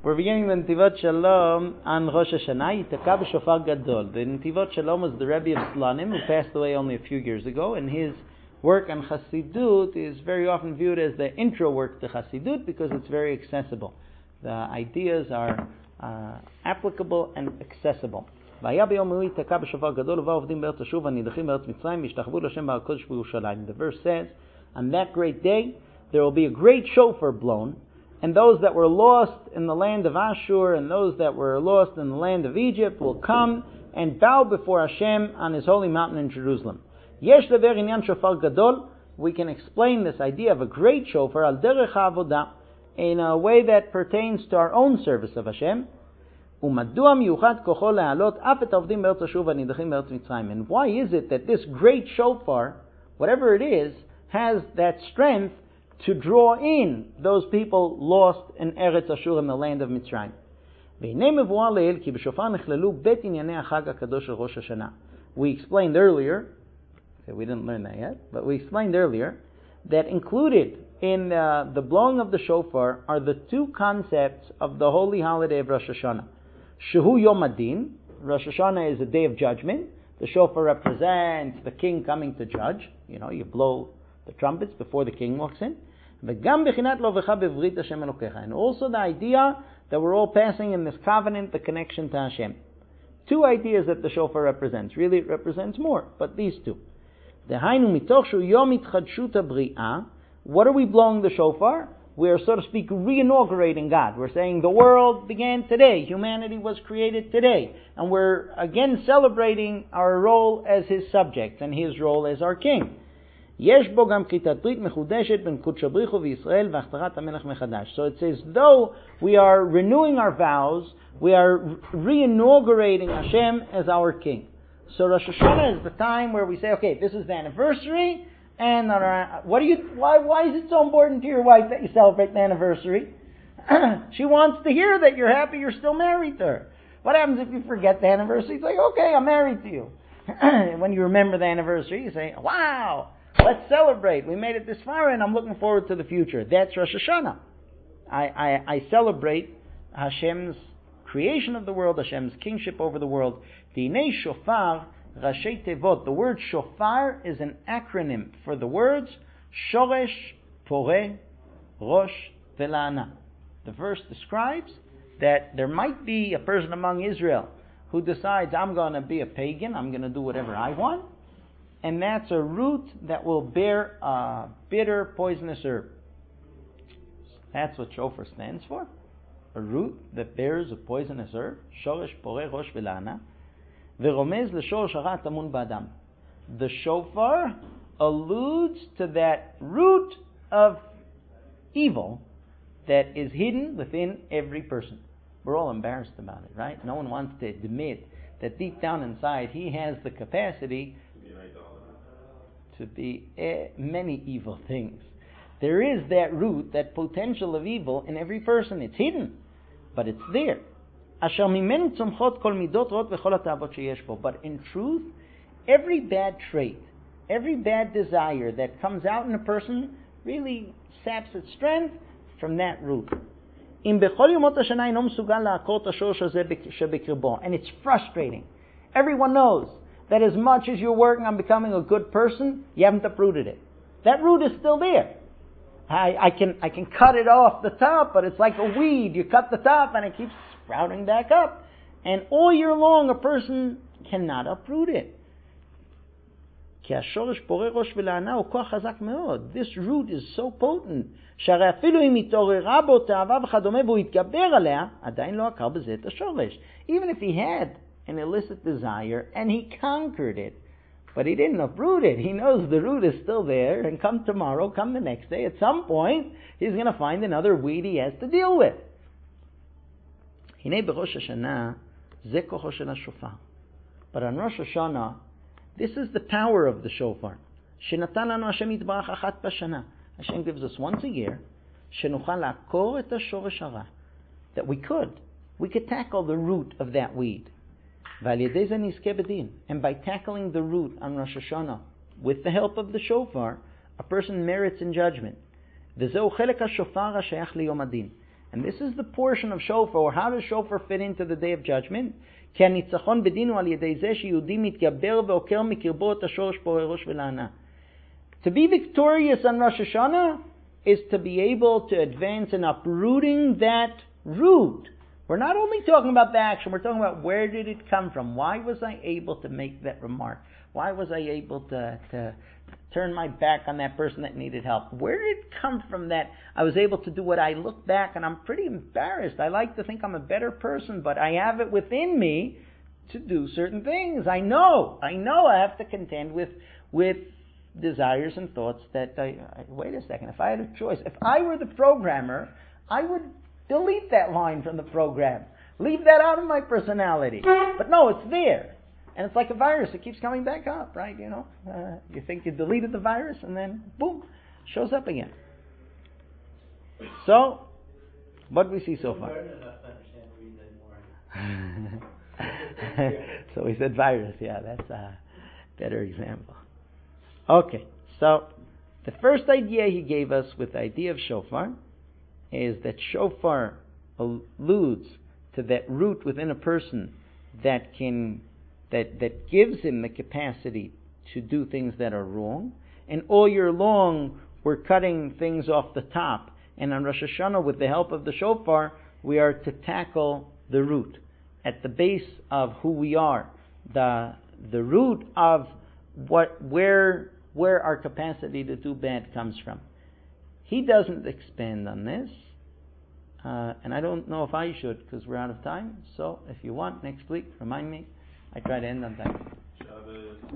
We're beginning the Netivot Shalom on Rosh Hashanah. Yitaka b'shofar gadol. The Netivot Shalom was the Rebbe of Slanim, who passed away only a few years ago, and his work on Chassidut is very often viewed as the intro work to Chassidut because it's very accessible. The ideas are applicable and accessible. The verse says, on that great day there will be a great shofar blown, and those that were lost in the land of Ashur and those that were lost in the land of Egypt will come and bow before Hashem on His holy mountain in Jerusalem. Yesh lever inyan shofar gadol. We can explain this idea of a great shofar al derech ha'avodah in a way that pertains to our own service of Hashem. Umadua miyuchad kocho le'alot af et avdim be'eretz Ashur v'nidachim be'eretz Mitzrayim. And why is it that this great shofar, whatever it is, has that strength to draw in those people lost in Eretz Ashur, in the land of Mitzrayim? We explained earlier, we didn't learn that yet, but we explained earlier that included in the blowing of the shofar are the two concepts of the holy holiday of Rosh Hashanah. Shehu Yom Adin. Rosh Hashanah is a day of judgment. The shofar represents the king coming to judge. You blow the trumpets before the king walks in. And also the idea that we're all passing in this covenant, the connection to Hashem. Two ideas that the shofar represents. Really, it represents more, but these two. What are we blowing the shofar? We're, so to speak, re-inaugurating God. We're saying the world began today. Humanity was created today. And we're again celebrating our role as His subjects and His role as our king. So it's as though we are renewing our vows, we are re-inaugurating Hashem as our king. So Rosh Hashanah is the time where we say, okay, this is the anniversary, and why is it so important to your wife that you celebrate the anniversary? She wants to hear that you're happy you're still married to her. What happens if you forget the anniversary? It's like, okay, I'm married to you. When you remember the anniversary, you say, wow, let's celebrate. We made it this far, and I'm looking forward to the future. That's Rosh Hashanah. I celebrate Hashem's creation of the world, Hashem's kingship over the world. Dinei shofar Rashi tevot. The word shofar is an acronym for the words shoresh, poreh, rosh, velana. The verse describes that there might be a person among Israel who decides, I'm going to be a pagan, I'm going to do whatever I want, and that's a root that will bear a bitter, poisonous herb. That's what shofar stands for. A root that bears a poisonous herb. Shoresh, poreh, rosh, velana. The shofar alludes to that root of evil that is hidden within every person. We're all embarrassed about it, right? No one wants to admit that deep down inside he has the capacity to be many evil things. There is that root, that potential of evil in every person. It's hidden, but it's there. But in truth, every bad trait, every bad desire that comes out in a person really saps its strength from that root. And it's frustrating. Everyone knows that as much as you're working on becoming a good person, you haven't uprooted it. That root is still there. I can cut it off the top, but it's like a weed. You cut the top and it keeps sprouting back up. And all year long, a person cannot uproot it. This root is so potent. Even if he had an illicit desire and he conquered it, but he didn't uproot it, he knows the root is still there, and come tomorrow, come the next day, at some point, he's going to find another weed he has to deal with. But on Rosh Hashanah, this is the power of the shofar. Hashem gives us once a year that we could tackle the root of that weed. And by tackling the root on Rosh Hashanah with the help of the shofar, a person merits in judgment. And And this is the portion of shofar, or how does shofar fit into the Day of Judgment? To be victorious on Rosh Hashanah is to be able to advance in uprooting that root. We're not only talking about the action, we're talking about where did it come from? Why was I able to make that remark? Why was I able to turn my back on that person that needed help? Where did it come from that I was able to do what? I look back and I'm pretty embarrassed. I like to think I'm a better person, but I have it within me to do certain things. I know I have to contend with desires and thoughts that wait a second, if I had a choice, if I were the programmer, I would delete that line from the program. Leave that out of my personality. But no, it's there. And it's like a virus. It keeps coming back up, right? You think you deleted the virus and then, boom, shows up again. So, what do we see so far? So we said virus. Yeah, that's a better example. Okay, so the first idea he gave us with the idea of shofar is that shofar alludes to that root within a person that gives him the capacity to do things that are wrong. And all year long, we're cutting things off the top. And on Rosh Hashanah, with the help of the shofar, we are to tackle the root at the base of who we are, the root of where our capacity to do bad comes from. He doesn't expand on this, and I don't know if I should because we're out of time. So if you want, next week, remind me. I try to end on time.